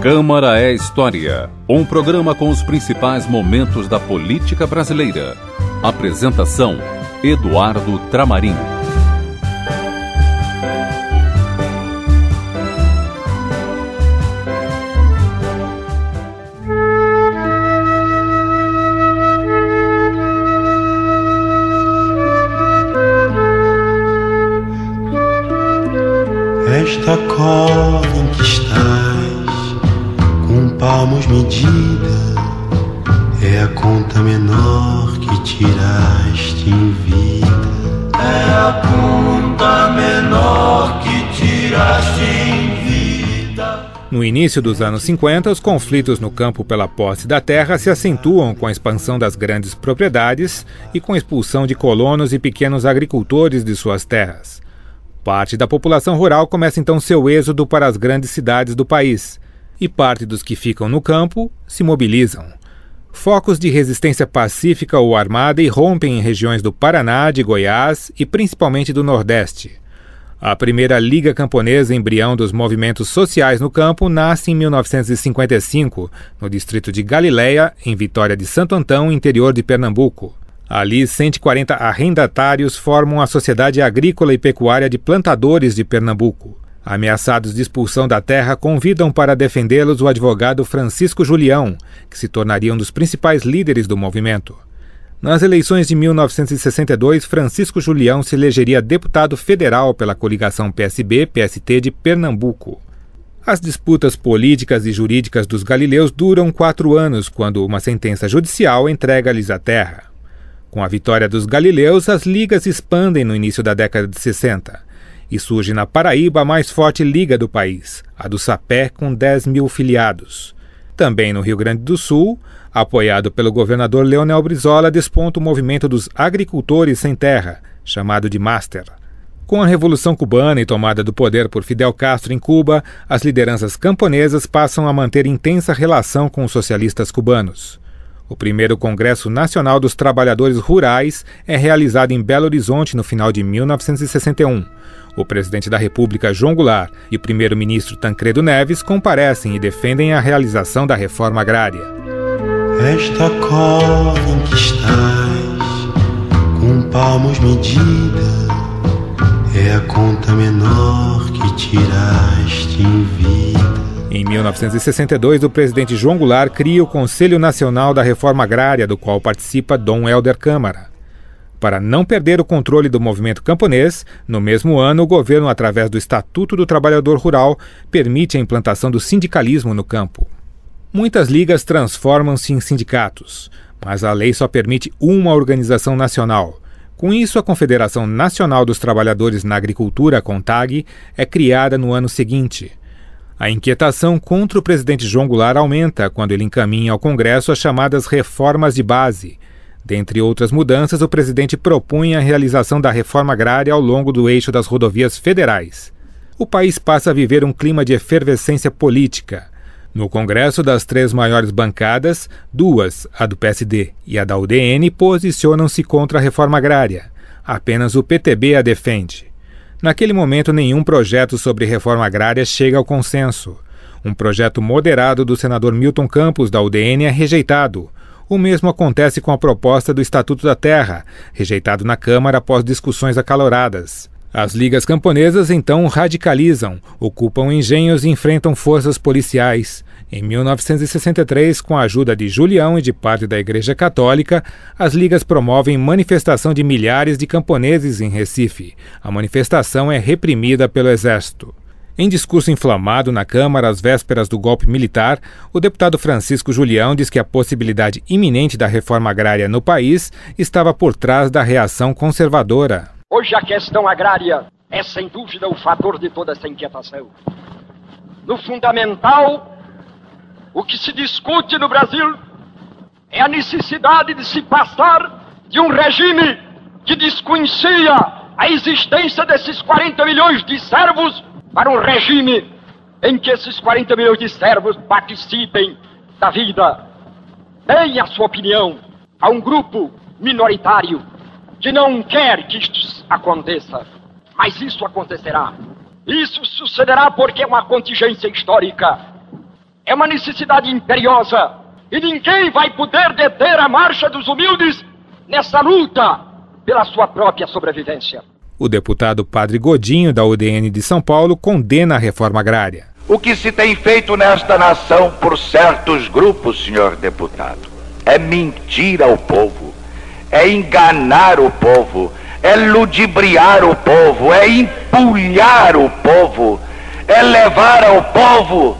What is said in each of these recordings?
Câmara é História, um programa com os principais momentos da política brasileira. Apresentação: Eduardo Tramarim. Esta cova em que estás, com palmos medida, é a conta menor que tiraste em vida. É a conta menor que tiraste em vida. No início dos anos 50, os conflitos no campo pela posse da terra se acentuam com a expansão das grandes propriedades e com a expulsão de colonos e pequenos agricultores de suas terras. Parte da população rural começa então seu êxodo para as grandes cidades do país, e parte dos que ficam no campo se mobilizam. Focos de resistência pacífica ou armada irrompem em regiões do Paraná, de Goiás e principalmente do Nordeste. A primeira Liga Camponesa, embrião dos movimentos sociais no campo, nasce em 1955, no distrito de Galileia, em Vitória de Santo Antão, interior de Pernambuco. Ali, 140 arrendatários formam a Sociedade Agrícola e Pecuária de Plantadores de Pernambuco. Ameaçados de expulsão da terra, convidam para defendê-los o advogado Francisco Julião, que se tornaria um dos principais líderes do movimento. Nas eleições de 1962, Francisco Julião se elegeria deputado federal pela coligação PSB-PST de Pernambuco. As disputas políticas e jurídicas dos galileus duram 4 anos, quando uma sentença judicial entrega-lhes a terra. Com a vitória dos galileus, as ligas expandem no início da década de 60. E surge na Paraíba a mais forte liga do país, a do Sapé, com 10 mil filiados. Também no Rio Grande do Sul, apoiado pelo governador Leonel Brizola, desponta o movimento dos agricultores sem terra, chamado de Master. Com a Revolução Cubana e tomada do poder por Fidel Castro em Cuba, as lideranças camponesas passam a manter intensa relação com os socialistas cubanos. O primeiro Congresso Nacional dos Trabalhadores Rurais é realizado em Belo Horizonte no final de 1961. O presidente da República, João Goulart, e o primeiro-ministro Tancredo Neves comparecem e defendem a realização da reforma agrária. Esta cova em que estás, com palmos medida, é a conta menor que tiraste em vida. Em 1962, o presidente João Goulart cria o Conselho Nacional da Reforma Agrária, do qual participa Dom Helder Câmara. Para não perder o controle do movimento camponês, no mesmo ano o governo, através do Estatuto do Trabalhador Rural, permite a implantação do sindicalismo no campo. Muitas ligas transformam-se em sindicatos, mas a lei só permite uma organização nacional. Com isso, a Confederação Nacional dos Trabalhadores na Agricultura, a CONTAG, é criada no ano seguinte. A inquietação contra o presidente João Goulart aumenta quando ele encaminha ao Congresso as chamadas reformas de base. Dentre outras mudanças, o presidente propõe a realização da reforma agrária ao longo do eixo das rodovias federais. O país passa a viver um clima de efervescência política. No Congresso, das 3 maiores bancadas, 2, a do PSD e a da UDN, posicionam-se contra a reforma agrária. Apenas o PTB a defende. Naquele momento, nenhum projeto sobre reforma agrária chega ao consenso. Um projeto moderado do senador Milton Campos, da UDN, é rejeitado. O mesmo acontece com a proposta do Estatuto da Terra, rejeitado na Câmara após discussões acaloradas. As ligas camponesas, então, radicalizam, ocupam engenhos e enfrentam forças policiais. Em 1963, com a ajuda de Julião e de parte da Igreja Católica, as ligas promovem manifestação de milhares de camponeses em Recife. A manifestação é reprimida pelo Exército. Em discurso inflamado na Câmara às vésperas do golpe militar, o deputado Francisco Julião diz que a possibilidade iminente da reforma agrária no país estava por trás da reação conservadora. Hoje a questão agrária é sem dúvida o fator de toda essa inquietação. No fundamental, o que se discute no Brasil é a necessidade de se passar de um regime que desconhecia a existência desses 40 milhões de servos para um regime em que esses 40 milhões de servos participem da vida. Deem a sua opinião a um grupo minoritário que não quer que isto aconteça, mas isso acontecerá. Isso sucederá porque é uma contingência histórica. é uma necessidade imperiosa e ninguém vai poder deter a marcha dos humildes nessa luta pela sua própria sobrevivência. O deputado Padre Godinho, da UDN de São Paulo, condena a reforma agrária. O que se tem feito nesta nação por certos grupos, senhor deputado, é mentir ao povo, é enganar o povo, é ludibriar o povo, é empulhar o povo, é levar ao povo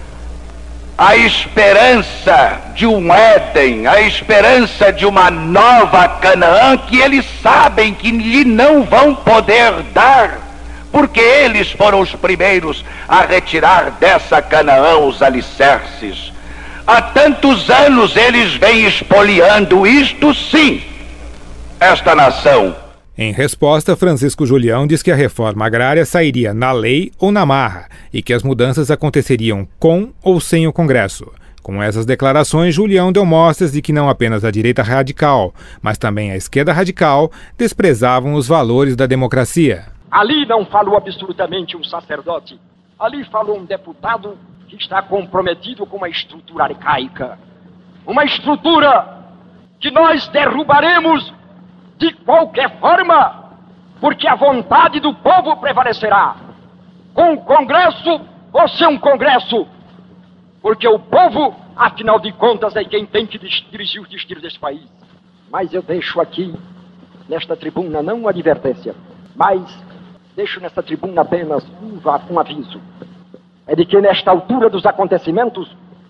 a esperança de um Éden, a esperança de uma nova Canaã que eles sabem que lhe não vão poder dar, porque eles foram os primeiros a retirar dessa Canaã os alicerces. Há tantos anos eles vêm espoliando isto sim, esta nação. Em resposta, Francisco Julião diz que a reforma agrária sairia na lei ou na marra e que as mudanças aconteceriam com ou sem o Congresso. Com essas declarações, Julião deu mostras de que não apenas a direita radical, mas também a esquerda radical desprezavam os valores da democracia. Ali não falou absolutamente um sacerdote, ali falou um deputado que está comprometido com uma estrutura arcaica. Uma estrutura que nós derrubaremos de qualquer forma, porque a vontade do povo prevalecerá, com o Congresso ou sem um Congresso, porque o povo, afinal de contas, é quem tem que dirigir os destinos deste país. Mas eu deixo aqui, nesta tribuna, não uma advertência, mas deixo nesta tribuna apenas um aviso. É de que nesta altura dos acontecimentos,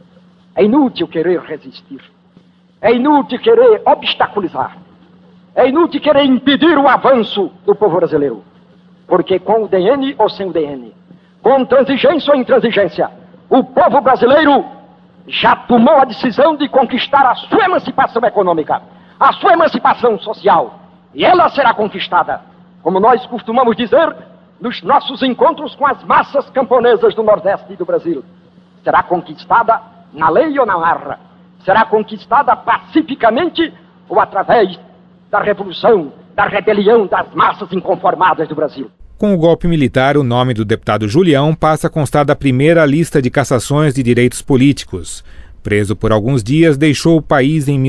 é inútil querer resistir, é inútil querer obstaculizar, é inútil querer impedir o avanço do povo brasileiro, porque com o DN ou sem o DN, com transigência ou intransigência, o povo brasileiro já tomou a decisão de conquistar a sua emancipação econômica, a sua emancipação social, e ela será conquistada, como nós costumamos dizer, nos nossos encontros com as massas camponesas do Nordeste do Brasil. Será conquistada na lei ou na marra, será conquistada pacificamente ou através da revolução, da rebelião das massas inconformadas do Brasil. Com o golpe militar, o nome do deputado Julião passa a constar da primeira lista de cassações de direitos políticos. Preso por alguns dias, deixou o país em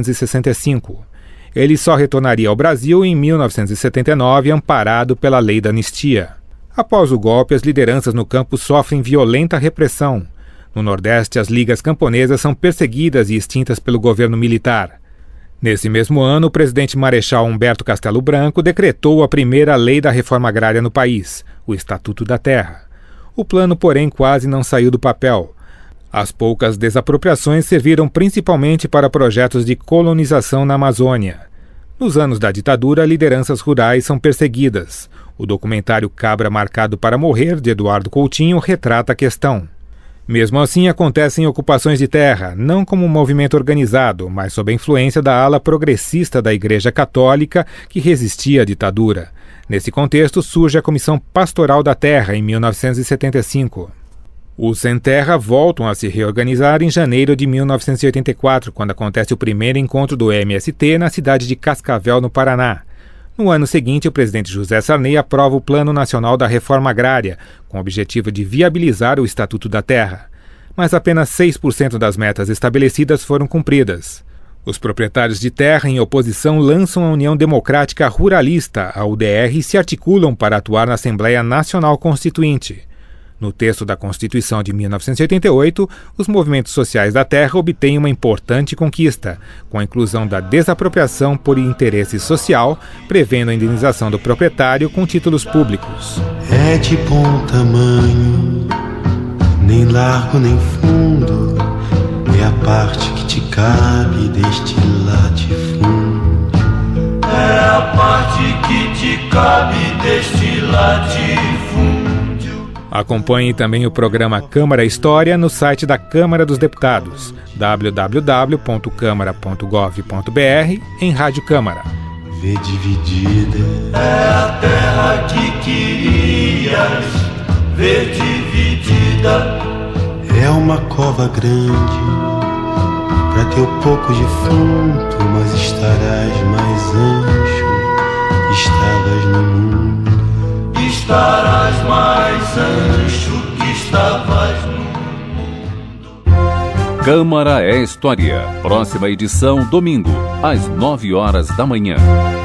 1965. Ele só retornaria ao Brasil em 1979, amparado pela lei da anistia. Após o golpe, as lideranças no campo sofrem violenta repressão. No Nordeste, as ligas camponesas são perseguidas e extintas pelo governo militar. Nesse mesmo ano, o presidente Marechal Humberto Castelo Branco decretou a primeira lei da reforma agrária no país, o Estatuto da Terra. O plano, porém, quase não saiu do papel. As poucas desapropriações serviram principalmente para projetos de colonização na Amazônia. Nos anos da ditadura, lideranças rurais são perseguidas. O documentário Cabra Marcado para Morrer, de Eduardo Coutinho, retrata a questão. Mesmo assim, acontecem ocupações de terra, não como um movimento organizado, mas sob a influência da ala progressista da Igreja Católica que resistia à ditadura. Nesse contexto, surge a Comissão Pastoral da Terra, em 1975. Os Sem Terra voltam a se reorganizar em janeiro de 1984, quando acontece o primeiro encontro do MST na cidade de Cascavel, no Paraná. No ano seguinte, o presidente José Sarney aprova o Plano Nacional da Reforma Agrária, com o objetivo de viabilizar o Estatuto da Terra. Mas apenas 6% das metas estabelecidas foram cumpridas. Os proprietários de terra em oposição lançam a União Democrática Ruralista, a UDR, e se articulam para atuar na Assembleia Nacional Constituinte. No texto da Constituição de 1988, os movimentos sociais da terra obtêm uma importante conquista, com a inclusão da desapropriação por interesse social, prevendo a indenização do proprietário com títulos públicos. É de bom tamanho, nem largo nem fundo, é a parte que te cabe deste latifúndio. É a parte que te cabe deste latifúndio. Acompanhe também o programa Câmara História no site da Câmara dos Deputados, www.câmara.gov.br, em Rádio Câmara. Vê dividida. É a terra que querias ver dividida. É uma cova grande pra teu pouco defunto, mas estarás mais ancho. Estavas no mundo. Estarás mais ancho que estavas no mundo. Câmara é História. Próxima edição, domingo, às 9 horas da manhã.